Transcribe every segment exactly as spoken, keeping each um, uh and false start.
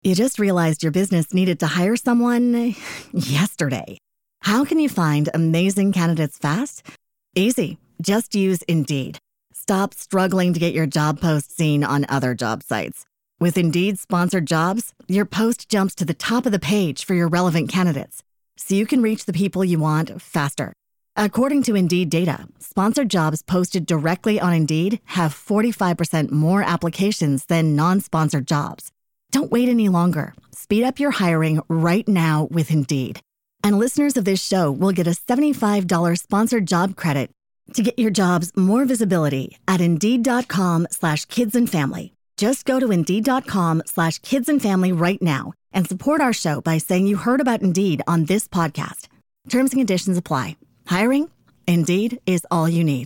You just realized your business needed to hire someone yesterday. How can you find amazing candidates fast? Easy. Just use Indeed. Stop struggling to get your job post seen on other job sites. With Indeed sponsored jobs, your post jumps to the top of the page for your relevant candidates, so you can reach the people you want faster. According to Indeed data, sponsored jobs posted directly on Indeed have forty-five percent more applications than non-sponsored jobs. Don't wait any longer. Speed up your hiring right now with Indeed. And listeners of this show will get a seventy-five dollars sponsored job credit to get your jobs more visibility at Indeed.com slash kids and family. Just go to Indeed.com slash kids and family right now and support our show by saying you heard about Indeed on this podcast. Terms and conditions apply. Hiring? Indeed is all you need.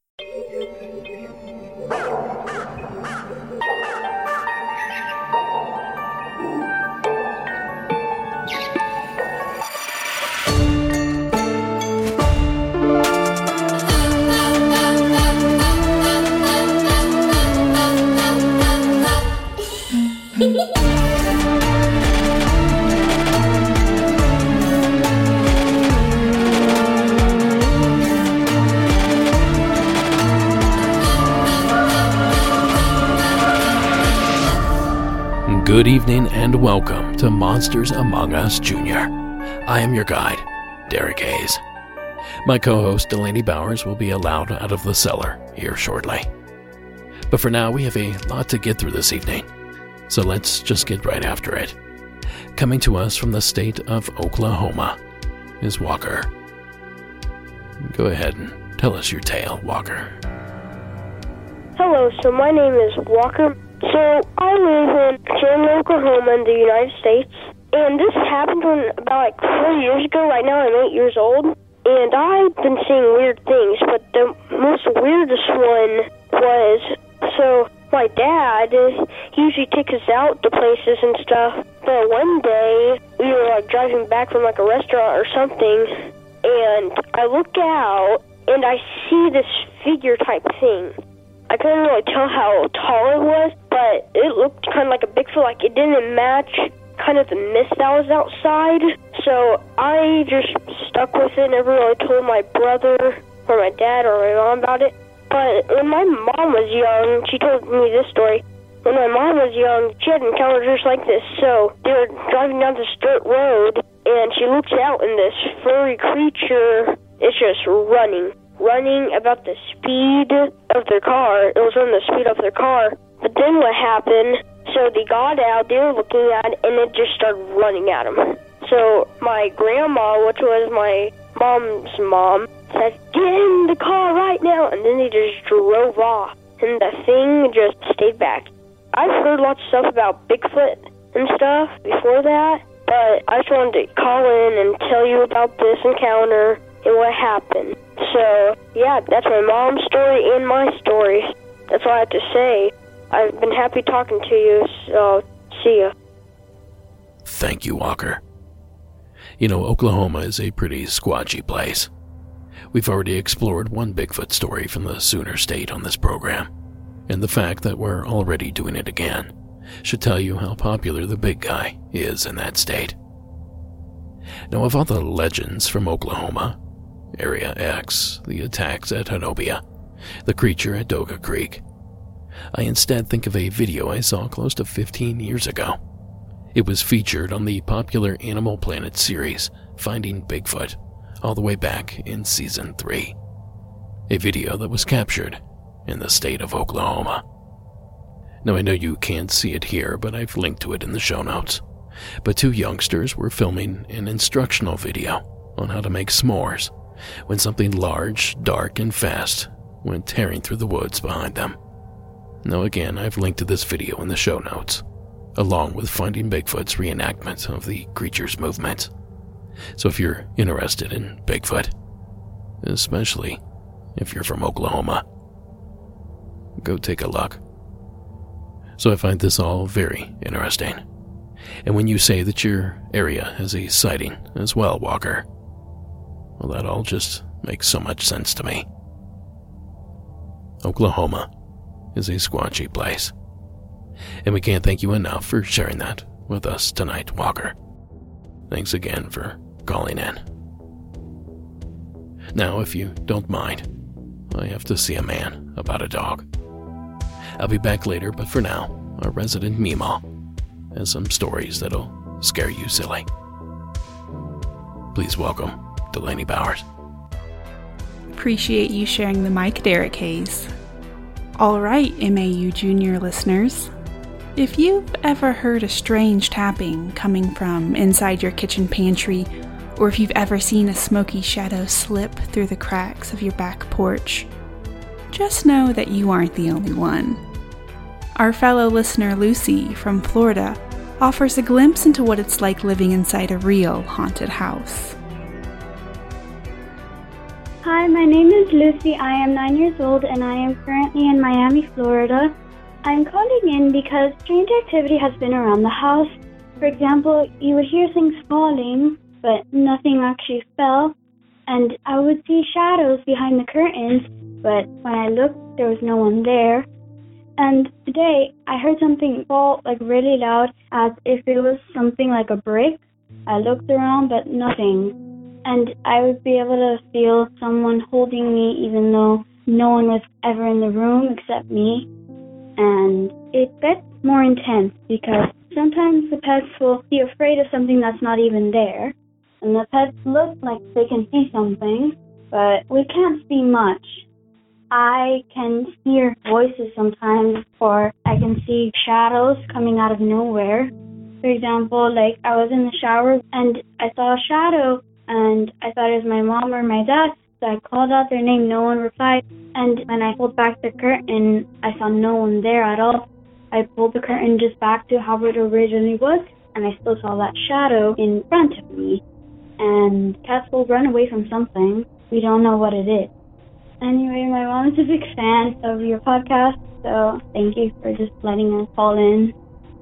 Good evening and welcome to Monsters Among Us Junior I am your guide, Derek Hayes. My co-host Delaney Bowers will be allowed out of the cellar here shortly. But for now, we have a lot to get through this evening, so let's just get right after it. Coming to us from the state of Oklahoma is Walker. Go ahead and tell us your tale, Walker. Hello, so my name is Walker. So I live in Chandler, Oklahoma in the United States, and this happened when about like four years ago. Right now I'm eight years old, and I've been seeing weird things, but the most weirdest one was, so my dad, he usually takes us out to places and stuff, but one day we were like driving back from like a restaurant or something, and I look out and I see this figure type thing. I couldn't really tell how tall it was, but it looked kind of like a Bigfoot, like it didn't match kind of the mist that was outside. So I just stuck with it, never really told my brother or my dad or my mom about it. But when my mom was young, she told me this story. When my mom was young, she had encountered just like this. So they were driving down this dirt road, and she looks out, and this furry creature is just running. running about the speed of their car. It was running the speed of their car. But then what happened, so they got out, they were looking at it, and it just started running at them. So my grandma, which was my mom's mom, said, "Get in the car right now," and then they just drove off, and the thing just stayed back. I've heard lots of stuff about Bigfoot and stuff before that, but I just wanted to call in and tell you about this encounter and what happened. So, yeah, that's my mom's story and my story. That's all I have to say. I've been happy talking to you, so see ya. Thank you, Walker. You know, Oklahoma is a pretty squatchy place. We've already explored one Bigfoot story from the Sooner State on this program, and the fact that we're already doing it again should tell you how popular the big guy is in that state. Now, of all the legends from Oklahoma, Area X, the attacks at Honobia, the creature at Doga Creek, I instead think of a video I saw close to fifteen years ago. It was featured on the popular Animal Planet series, Finding Bigfoot, all the way back in Season three. A video that was captured in the state of Oklahoma. Now, I know you can't see it here, but I've linked to it in the show notes. But two youngsters were filming an instructional video on how to make s'mores when something large, dark, and fast went tearing through the woods behind them. Now again, I've linked to this video in the show notes, along with Finding Bigfoot's reenactment of the creature's movements. So if you're interested in Bigfoot, especially if you're from Oklahoma, go take a look. So I find this all very interesting. And when you say that your area has a sighting as well, Walker, well, that all just makes so much sense to me. Oklahoma is a squatchy place, and we can't thank you enough for sharing that with us tonight, Walker. Thanks again for calling in. Now, if you don't mind, I have to see a man about a dog. I'll be back later, but for now, our resident Meemaw has some stories that'll scare you silly. Please welcome Delaney Bowers. Appreciate you sharing the mic, Derek Hayes. All right, M A U Junior listeners. If you've ever heard a strange tapping coming from inside your kitchen pantry, or if you've ever seen a smoky shadow slip through the cracks of your back porch, just know that you aren't the only one. Our fellow listener Lucy from Florida offers a glimpse into what it's like living inside a real haunted house. Hi, my name is Lucy. I am nine years old and I am currently in Miami, Florida. I'm calling in because strange activity has been around the house. For example, you would hear things falling, but nothing actually fell. And I would see shadows behind the curtains, but when I looked, there was no one there. And today, I heard something fall like really loud as if it was something like a brick. I looked around, but nothing. And I would be able to feel someone holding me even though no one was ever in the room except me. And it gets more intense because sometimes the pets will be afraid of something that's not even there. And the pets look like they can see something, but we can't see much. I can hear voices sometimes, or I can see shadows coming out of nowhere. For example, like I was in the shower and I saw a shadow and I thought it was my mom or my dad, so I called out their name, no one replied, and when I pulled back the curtain, I saw no one there at all. I pulled the curtain just back to how it originally was, and I still saw that shadow in front of me. And cats will run away from something. We don't know what it is. Anyway, my mom is a big fan of your podcast, so thank you for just letting us call in.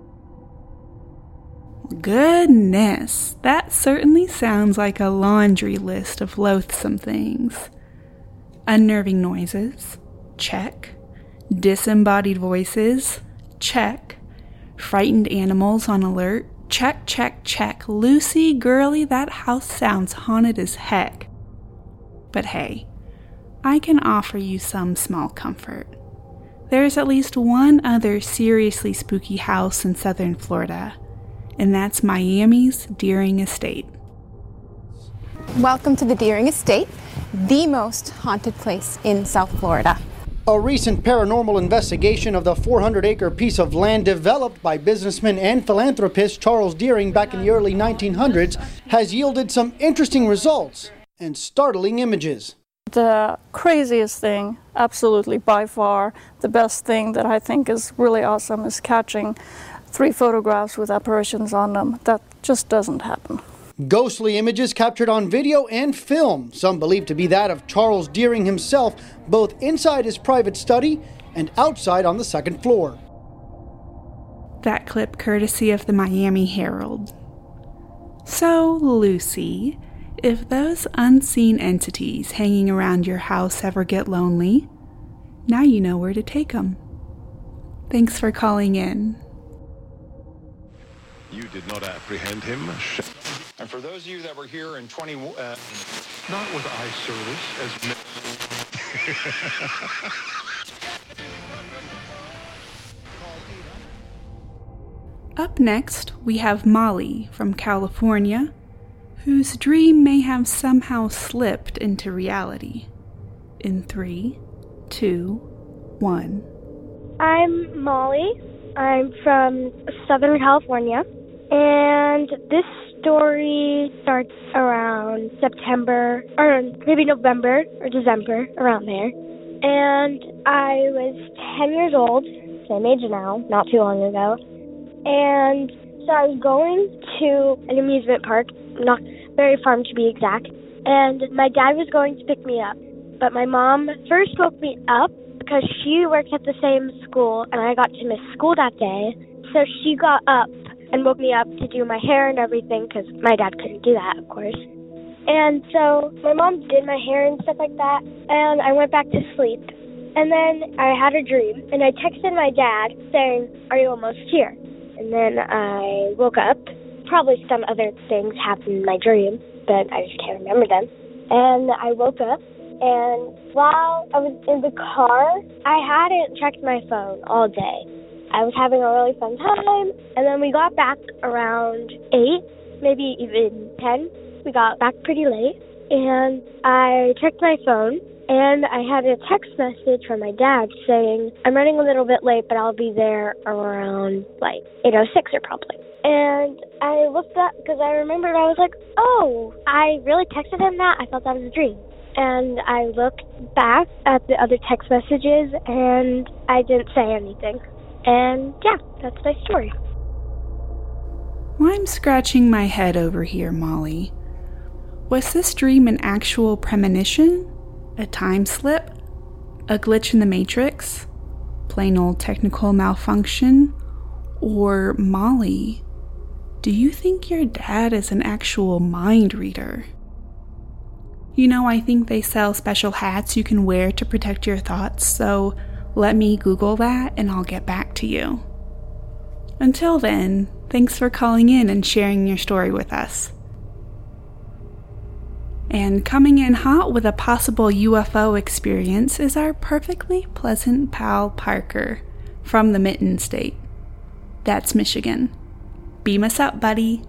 Goodness, that certainly sounds like a laundry list of loathsome things. Unnerving noises, check. Disembodied voices, check. Frightened animals on alert, check, check, check. Lucy, girlie, that house sounds haunted as heck. But hey, I can offer you some small comfort. There's at least one other seriously spooky house in southern Florida, and that's Miami's Deering Estate. Welcome to the Deering Estate, the most haunted place in South Florida. A recent paranormal investigation of the four hundred acre piece of land developed by businessman and philanthropist Charles Deering back in the early nineteen hundreds has yielded some interesting results and startling images. The craziest thing, absolutely by far, the best thing that I think is really awesome is catching three photographs with apparitions on them. That just doesn't happen. Ghostly images captured on video and film, some believed to be that of Charles Deering himself, both inside his private study and outside on the second floor. That clip courtesy of the Miami Herald. So, Lucy, if those unseen entities hanging around your house ever get lonely, now you know where to take them. Thanks for calling in. You did not apprehend him. And for those of you that were here in twenty, uh, not with eye service, as Up next, we have Molly from California, whose dream may have somehow slipped into reality. In three, two, one. I'm Molly. I'm from Southern California, and this story starts around September, or maybe November or December, around there. And I was ten years old, same age now, not too long ago. And so I was going to an amusement park, not very farm to be exact, and my dad was going to pick me up. But my mom first woke me up because she worked at the same school and I got to miss school that day. So she got up and woke me up to do my hair and everything because my dad couldn't do that, of course. And so my mom did my hair and stuff like that, and I went back to sleep. And then I had a dream, and I texted my dad saying, "Are you almost here?" and then I woke up. Probably some other things happened in my dream, but I just can't remember them. And I woke up, and while I was in the car, I hadn't checked my phone all day. I was having a really fun time, and then we got back around eight, maybe even ten. We got back pretty late, and I checked my phone, and I had a text message from my dad saying, I'm running a little bit late, but I'll be there around, like, eight oh six or probably. And I looked up, because I remembered, I was like, oh, I really texted him that? I thought that was a dream. And I looked back at the other text messages, and I didn't say anything. And, yeah, that's my story. Well, I'm scratching my head over here, Molly. Was this dream an actual premonition? A time slip? A glitch in the Matrix? Plain old technical malfunction? Or, Molly, do you think your dad is an actual mind reader? You know, I think they sell special hats you can wear to protect your thoughts, so let me Google that and I'll get back to you. Until then, thanks for calling in and sharing your story with us. And coming in hot with a possible U F O experience is our perfectly pleasant pal Parker from the Mitten State. That's Michigan. Beam us up, buddy.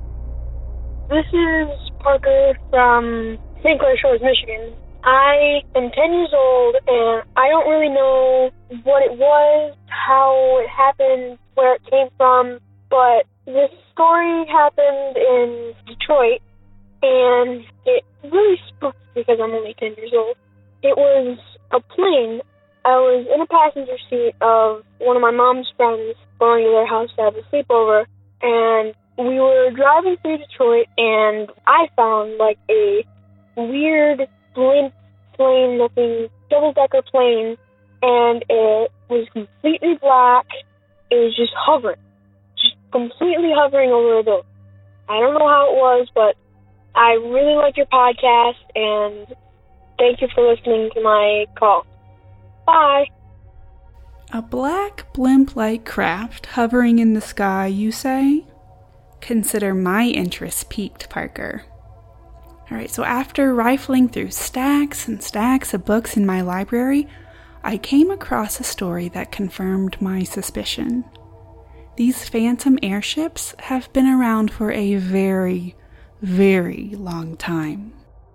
This is Parker from Saint Clair Shores, Michigan. I am ten years old, and I don't really know what it was, how it happened, where it came from, but this story happened in Detroit, and it really spooked me because I'm only ten years old. It was a plane. I was in a passenger seat of one of my mom's friends going to their house to have a sleepover, and we were driving through Detroit, and I found like a weird blimp plane-looking double-decker plane, and it was completely black. It was just hovering, just completely hovering over a building. I don't know how it was, but I really like your podcast, and thank you for listening to my call. Bye. A black blimp-like craft hovering in the sky, you say? Consider my interest piqued, Parker. Alright, so after rifling through stacks and stacks of books in my library, I came across a story that confirmed my suspicion. These phantom airships have been around for a very, very long time.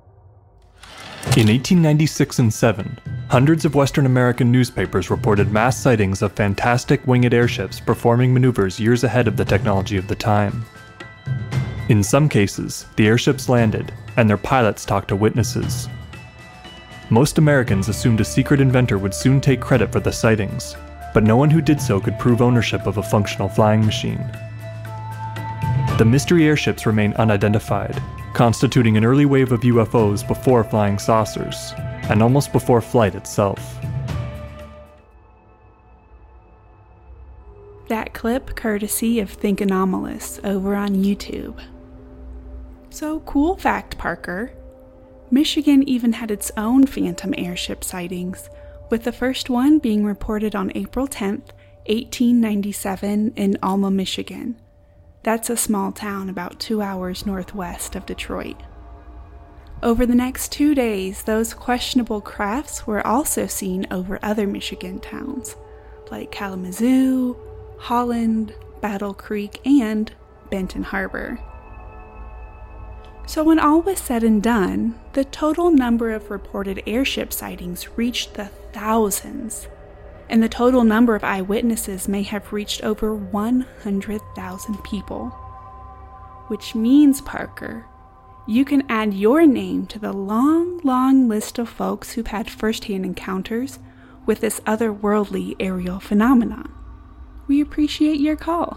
In eighteen ninety-six and seven, hundreds of Western American newspapers reported mass sightings of fantastic winged airships performing maneuvers years ahead of the technology of the time. In some cases, the airships landed, and their pilots talked to witnesses. Most Americans assumed a secret inventor would soon take credit for the sightings, but no one who did so could prove ownership of a functional flying machine. The mystery airships remain unidentified, constituting an early wave of U F Os before flying saucers, and almost before flight itself. That clip courtesy of Think Anomalous over on YouTube. So, cool fact, Parker. Michigan even had its own phantom airship sightings, with the first one being reported on April tenth, eighteen ninety-seven in Alma, Michigan. That's a small town about two hours northwest of Detroit. Over the next two days, those questionable crafts were also seen over other Michigan towns, like Kalamazoo, Holland, Battle Creek, and Benton Harbor. So when all was said and done, the total number of reported airship sightings reached the thousands, and the total number of eyewitnesses may have reached over one hundred thousand people. Which means, Parker, you can add your name to the long, long list of folks who've had first-hand encounters with this otherworldly aerial phenomenon. We appreciate your call.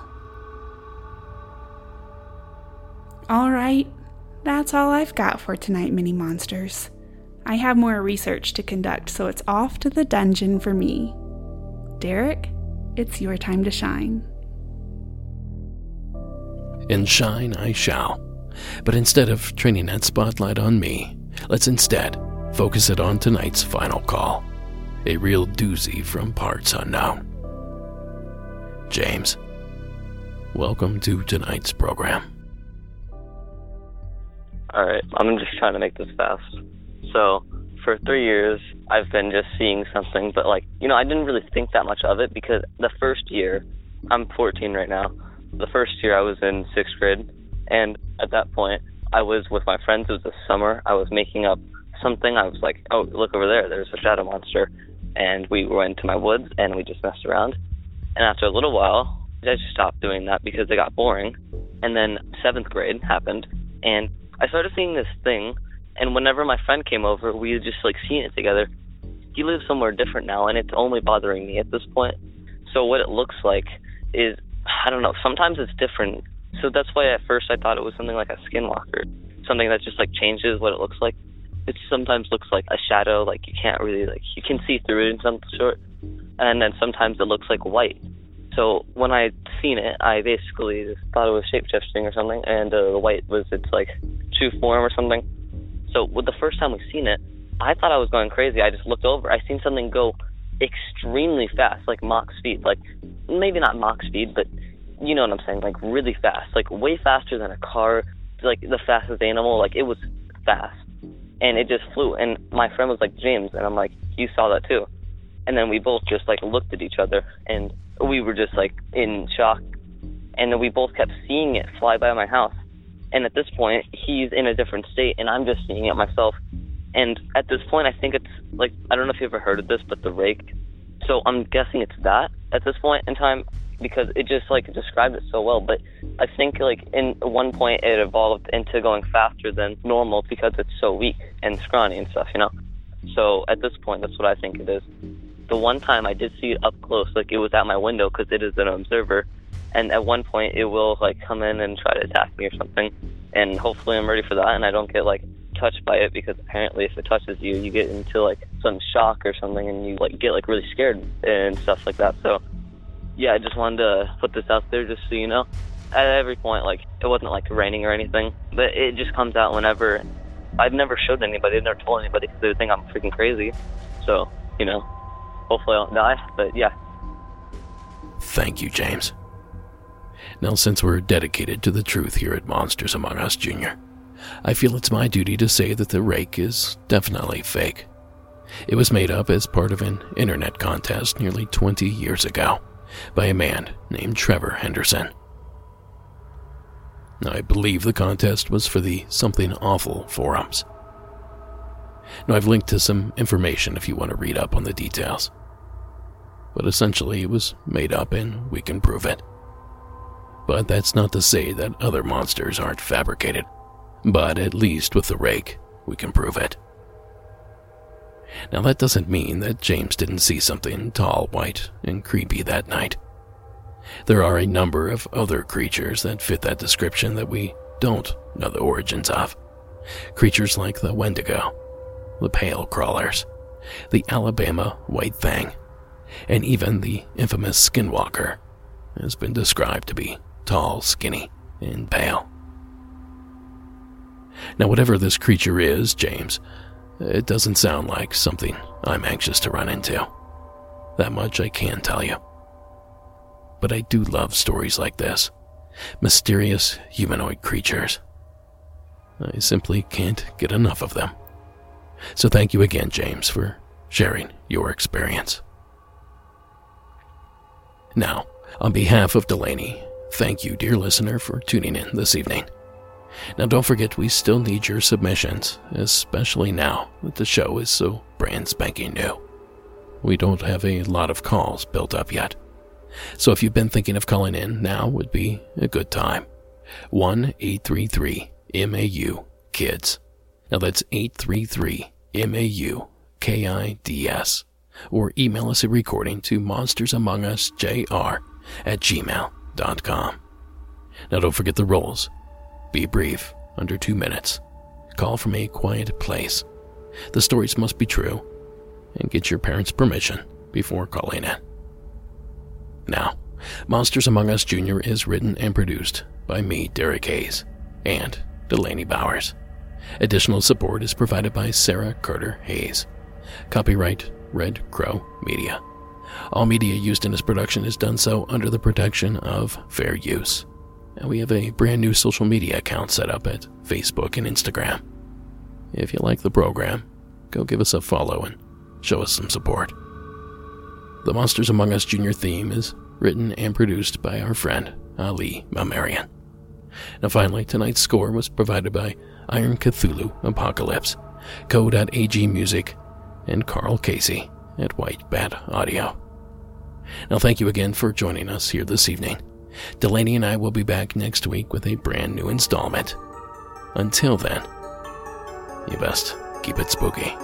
All right. That's all I've got for tonight, Mini Monsters. I have more research to conduct, so it's off to the dungeon for me. Derek, it's your time to shine. And shine I shall. But instead of training that spotlight on me, let's instead focus it on tonight's final call. A real doozy from parts unknown. James, welcome to tonight's program. Alright, I'm just trying to make this fast. So, for three years, I've been just seeing something, but like, you know, I didn't really think that much of it because the first year, I'm fourteen right now, the first year I was in sixth grade, and at that point, I was with my friends. It was the summer. I was making up something. I was like, oh, look over there, there's a shadow monster. And we went to my woods, and we just messed around. And after a little while, I just stopped doing that because it got boring. And then seventh grade happened, and I started seeing this thing, and whenever my friend came over, we had just, like, seen it together. He lives somewhere different now, and it's only bothering me at this point. So what it looks like is, I don't know, sometimes it's different. So that's why at first I thought it was something like a skinwalker, something that just, like, changes what it looks like. It sometimes looks like a shadow, like, you can't really, like, you can see through it in some sort. And then sometimes it looks like white. So when I seen it, I basically just thought it was shape-shifting or something, and uh, the white was its, like, true form or something. So with the first time we seen it, I thought I was going crazy. I just looked over. I seen something go extremely fast, like Mach speed. Like, maybe not Mach speed, but you know what I'm saying, like really fast. Like way faster than a car, like the fastest animal. Like it was fast. And it just flew. And my friend was like, James, and I'm like, you saw that too. And then we both just like looked at each other, and we were just like in shock. And then we both kept seeing it fly by my house. And at this point, he's in a different state, and I'm just seeing it myself. And at this point, I think it's, like, I don't know if you ever heard of this, but the rake. So I'm guessing it's that at this point in time, because it just, like, described it so well. But I think, like, in one point, it evolved into going faster than normal because it's so weak and scrawny and stuff, you know? So at this point, that's what I think it is. The one time I did see it up close, like, it was at my window because it is an observer. And at one point, it will, like, come in and try to attack me or something. And hopefully I'm ready for that, and I don't get, like, touched by it, because apparently if it touches you, you get into, like, some shock or something, and you, like, get, like, really scared and stuff like that. So, yeah, I just wanted to put this out there just so you know. At every point, like, it wasn't, like, raining or anything, but it just comes out whenever. I've never showed anybody, I've never told anybody, because they think I'm freaking crazy. So, you know, hopefully I don't die, but yeah. Thank you, James. Now, since we're dedicated to the truth here at Monsters Among Us Junior, I feel it's my duty to say that the rake is definitely fake. It was made up as part of an internet contest nearly twenty years ago by a man named Trevor Henderson. I believe the contest was for the Something Awful forums. Now, I've linked to some information if you want to read up on the details. But essentially, it was made up and we can prove it. But that's not to say that other monsters aren't fabricated. But at least with the rake, we can prove it. Now, that doesn't mean that James didn't see something tall, white, and creepy that night. There are a number of other creatures that fit that description that we don't know the origins of. Creatures like the Wendigo, the Pale Crawlers, the Alabama White Thing, and even the infamous Skinwalker has been described to be tall, skinny, and pale. Now, whatever this creature is, James, it doesn't sound like something I'm anxious to run into. That much I can tell you. But I do love stories like this. Mysterious humanoid creatures. I simply can't get enough of them. So thank you again, James, for sharing your experience. Now, on behalf of Delaney, thank you, dear listener, for tuning in this evening. Now, don't forget, we still need your submissions, especially now that the show is so brand spanking new. We don't have a lot of calls built up yet. So if you've been thinking of calling in, now would be a good time. one eight three three M A U KIDS. Now that's eight three three M A U K I D S. Or email us a recording to monstersamongus.jr at gmail dot com. Now don't forget the rules. Be brief, under two minutes. Call from a quiet place. The stories must be true. And get your parents' permission before calling in. Now, Monsters Among Us Junior is written and produced by me, Derek Hayes, and Delaney Bowers. Additional support is provided by Sarah Carter Hayes. Copyright Red Crow Media. All media used in this production is done so under the protection of fair use. And we have a brand new social media account set up at Facebook and Instagram. If you like the program, go give us a follow and show us some support. The Monsters Among Us Junior theme is written and produced by our friend Ali Malmarian. Now finally, tonight's score was provided by Iron Cthulhu Apocalypse, Co.ag Music, and Carl Casey at White Bat Audio. Now thank you again for joining us here this evening. Delaney and I will be back next week with a brand new installment. Until then, you best keep it spooky.